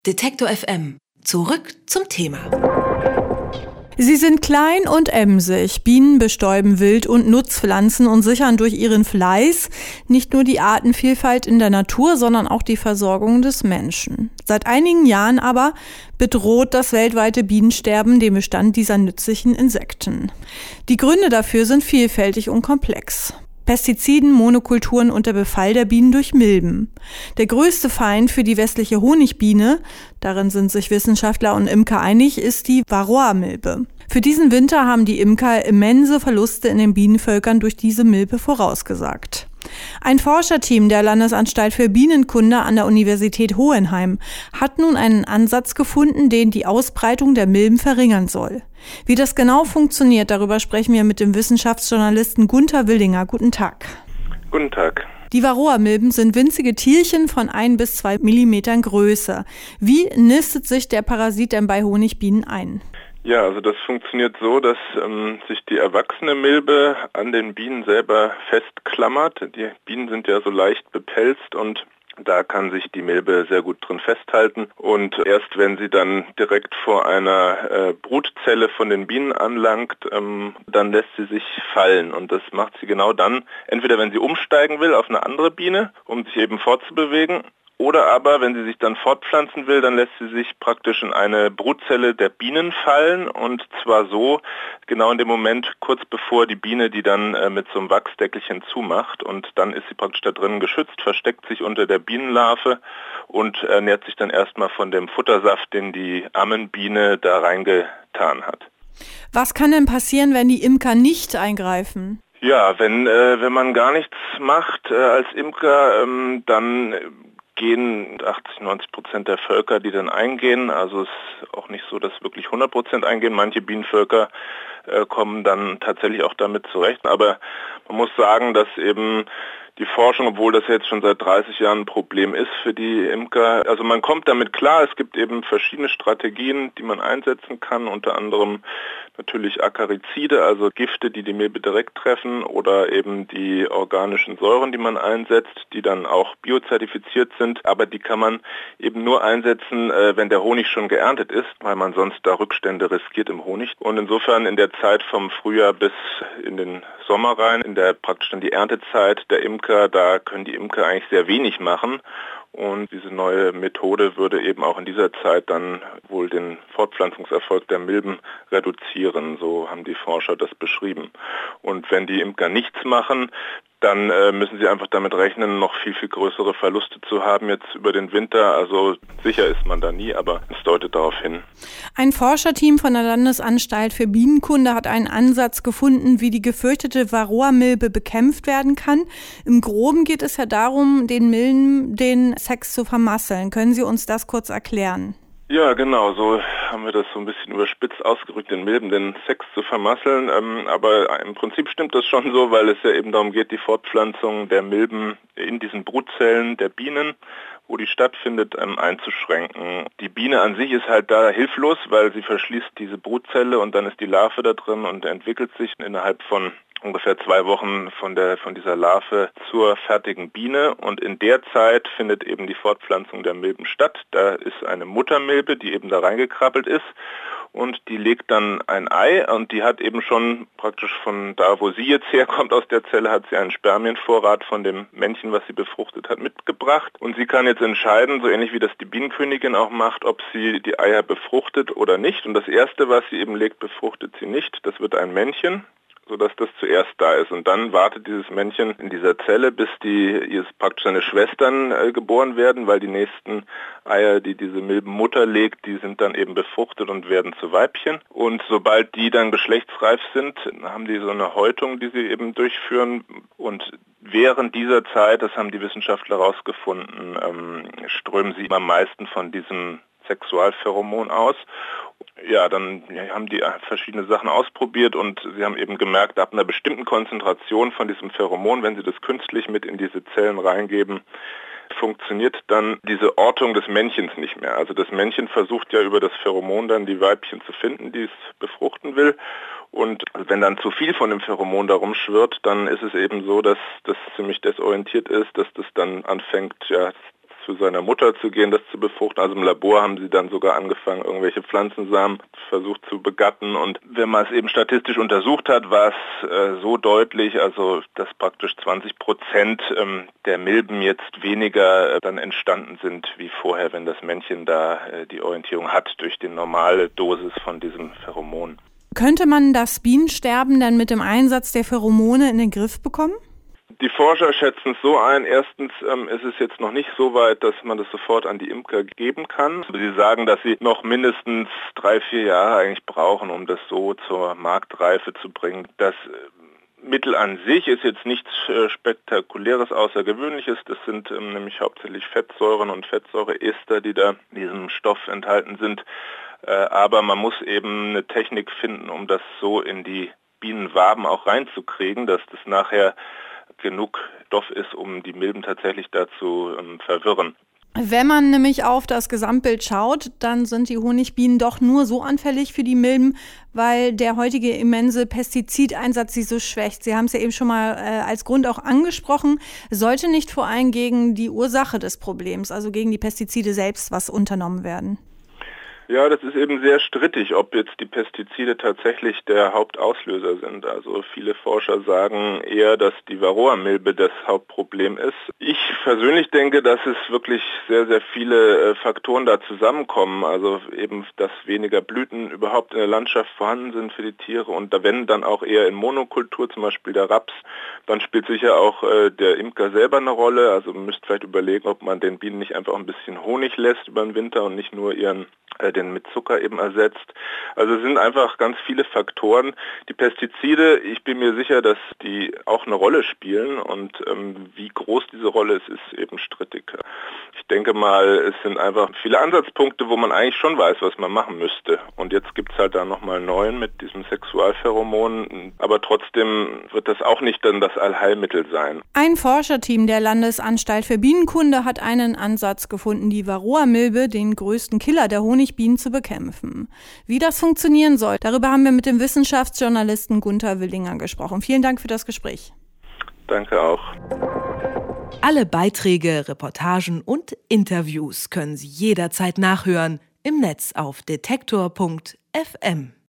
Detektor FM. Zurück zum Thema. Sie sind klein und emsig. Bienen bestäuben Wild- und Nutzpflanzen und sichern durch ihren Fleiß nicht nur die Artenvielfalt in der Natur, sondern auch die Versorgung des Menschen. Seit einigen Jahren aber bedroht das weltweite Bienensterben den Bestand dieser nützlichen Insekten. Die Gründe dafür sind vielfältig und komplex. Pestiziden, Monokulturen und der Befall der Bienen durch Milben. Der größte Feind für die westliche Honigbiene, darin sind sich Wissenschaftler und Imker einig, ist die Varroa-Milbe. Für diesen Winter haben die Imker immense Verluste in den Bienenvölkern durch diese Milbe vorausgesagt. Ein Forscherteam der Landesanstalt für Bienenkunde an der Universität Hohenheim hat nun einen Ansatz gefunden, den die Ausbreitung der Milben verringern soll. Wie das genau funktioniert, darüber sprechen wir mit dem Wissenschaftsjournalisten Gunther Willinger. Guten Tag. Guten Tag. Die Varroa-Milben sind winzige Tierchen von 1 bis 2 Millimetern Größe. Wie nistet sich der Parasit denn bei Honigbienen ein? Ja, also das funktioniert so, dass sich die erwachsene Milbe an den Bienen selber festklammert. Die Bienen sind ja so leicht bepelzt und da kann sich die Milbe sehr gut drin festhalten. Und erst wenn sie dann direkt vor einer Brutzelle von den Bienen anlangt, dann lässt sie sich fallen. Und das macht sie genau dann, entweder wenn sie umsteigen will auf eine andere Biene, um sich eben fortzubewegen, oder aber, wenn sie sich dann fortpflanzen will, dann lässt sie sich praktisch in eine Brutzelle der Bienen fallen und zwar so, genau in dem Moment, kurz bevor die Biene die dann mit so einem Wachsdeckelchen zumacht und dann ist sie praktisch da drin geschützt, versteckt sich unter der Bienenlarve und ernährt sich dann erstmal von dem Futtersaft, den die Ammenbiene da reingetan hat. Was kann denn passieren, wenn die Imker nicht eingreifen? Ja, wenn man gar nichts macht als Imker, dann gehen 80-90% der Völker, die dann eingehen. Also es ist auch nicht so, dass wirklich 100% eingehen. Manche Bienenvölker kommen dann tatsächlich auch damit zurecht. Aber man muss sagen, dass eben die Forschung, obwohl das jetzt schon seit 30 Jahren ein Problem ist für die Imker, also man kommt damit klar, es gibt eben verschiedene Strategien, die man einsetzen kann, unter anderem natürlich Akarizide, also Gifte, die die Milbe direkt treffen oder eben die organischen Säuren, die man einsetzt, die dann auch biozertifiziert sind, aber die kann man eben nur einsetzen, wenn der Honig schon geerntet ist, weil man sonst da Rückstände riskiert im Honig. Und insofern in der Zeit vom Frühjahr bis in den Sommer rein, in der praktisch dann die Erntezeit der Imker, da können die Imker eigentlich sehr wenig machen. Und diese neue Methode würde eben auch in dieser Zeit dann wohl den Fortpflanzungserfolg der Milben reduzieren. So haben die Forscher das beschrieben. Und wenn die Imker nichts machen, dann müssen sie einfach damit rechnen, noch viel, viel größere Verluste zu haben jetzt über den Winter. Also sicher ist man da nie, aber es deutet darauf hin. Ein Forscherteam von der Landesanstalt für Bienenkunde hat einen Ansatz gefunden, wie die gefürchtete Varroa-Milbe bekämpft werden kann. Im Groben geht es ja darum, den Milben den Sex zu vermasseln. Können Sie uns das kurz erklären? Ja, genau, so haben wir das so ein bisschen überspitzt ausgedrückt, den Milben den Sex zu vermasseln, aber im Prinzip stimmt das schon so, weil es ja eben darum geht, die Fortpflanzung der Milben in diesen Brutzellen der Bienen, wo die stattfindet, einzuschränken. Die Biene an sich ist halt da hilflos, weil sie verschließt diese Brutzelle und dann ist die Larve da drin und entwickelt sich innerhalb von ungefähr 2 Wochen von dieser Larve zur fertigen Biene und in der Zeit findet eben die Fortpflanzung der Milben statt. Da ist eine Muttermilbe, die eben da reingekrabbelt ist und die legt dann ein Ei und die hat eben schon praktisch von da, wo sie jetzt herkommt aus der Zelle, hat sie einen Spermienvorrat von dem Männchen, was sie befruchtet hat, mitgebracht und sie kann jetzt entscheiden, so ähnlich wie das die Bienenkönigin auch macht, ob sie die Eier befruchtet oder nicht und das erste, was sie eben legt, befruchtet sie nicht, das wird ein Männchen, sodass das zuerst da ist. Und dann wartet dieses Männchen in dieser Zelle, bis praktisch seine Schwestern geboren werden, weil die nächsten Eier, die diese Milbenmutter legt, die sind dann eben befruchtet und werden zu Weibchen. Und sobald die dann geschlechtsreif sind, haben die so eine Häutung, die sie eben durchführen. Und während dieser Zeit, das haben die Wissenschaftler herausgefunden, strömen sie am meisten von diesem Sexualpheromon aus. Ja, dann haben die verschiedene Sachen ausprobiert und sie haben eben gemerkt, ab einer bestimmten Konzentration von diesem Pheromon, wenn sie das künstlich mit in diese Zellen reingeben, funktioniert dann diese Ortung des Männchens nicht mehr. Also das Männchen versucht ja über das Pheromon dann die Weibchen zu finden, die es befruchten will. Und wenn dann zu viel von dem Pheromon da rumschwirrt, dann ist es eben so, dass das ziemlich desorientiert ist, dass das dann anfängt, ja, zu seiner Mutter zu gehen, das zu befruchten. Also im Labor haben sie dann sogar angefangen, irgendwelche Pflanzensamen versucht zu begatten. Und wenn man es eben statistisch untersucht hat, war es so deutlich, also dass praktisch 20% der Milben jetzt weniger dann entstanden sind wie vorher, wenn das Männchen da die Orientierung hat durch die normale Dosis von diesem Pheromon. Könnte man das Bienensterben dann mit dem Einsatz der Pheromone in den Griff bekommen? Die Forscher schätzen es so ein. Erstens ist es jetzt noch nicht so weit, dass man das sofort an die Imker geben kann. Sie sagen, dass sie noch mindestens 3-4 Jahre eigentlich brauchen, um das so zur Marktreife zu bringen. Das Mittel an sich ist jetzt nichts Spektakuläres, Außergewöhnliches. Das sind nämlich hauptsächlich Fettsäuren und Fettsäureester, die da in diesem Stoff enthalten sind. Aber man muss eben eine Technik finden, um das so in die Bienenwaben auch reinzukriegen, dass das nachher genug Stoff ist, um die Milben tatsächlich dazu verwirren. Wenn man nämlich auf das Gesamtbild schaut, dann sind die Honigbienen doch nur so anfällig für die Milben, weil der heutige immense Pestizideinsatz sie so schwächt. Sie haben es ja eben schon mal als Grund auch angesprochen. Sollte nicht vor allem gegen die Ursache des Problems, also gegen die Pestizide selbst, was unternommen werden? Ja, das ist eben sehr strittig, ob jetzt die Pestizide tatsächlich der Hauptauslöser sind. Also viele Forscher sagen eher, dass die Varroa-Milbe das Hauptproblem ist. Ich persönlich denke, dass es wirklich sehr, sehr viele Faktoren da zusammenkommen. Also eben, dass weniger Blüten überhaupt in der Landschaft vorhanden sind für die Tiere und da wenn dann auch eher in Monokultur, zum Beispiel der Raps. Dann spielt sicher auch der Imker selber eine Rolle. Also man müsste vielleicht überlegen, ob man den Bienen nicht einfach ein bisschen Honig lässt über den Winter und nicht nur den mit Zucker eben ersetzt. Also es sind einfach ganz viele Faktoren. Die Pestizide, ich bin mir sicher, dass die auch eine Rolle spielen und wie groß diese Rolle ist eben strittig. Ich denke mal, es sind einfach viele Ansatzpunkte, wo man eigentlich schon weiß, was man machen müsste. Und jetzt gibt es halt da nochmal einen neuen mit diesem Sexualpheromon. Aber trotzdem wird das auch nicht dann das Allheilmittel sein. Ein Forscherteam der Landesanstalt für Bienenkunde hat einen Ansatz gefunden, die Varroa-Milbe, den größten Killer der Honigbienen, zu bekämpfen. Wie das funktionieren soll, darüber haben wir mit dem Wissenschaftsjournalisten Gunther Willinger gesprochen. Vielen Dank für das Gespräch. Danke auch. Alle Beiträge, Reportagen und Interviews können Sie jederzeit nachhören im Netz auf detektor.fm.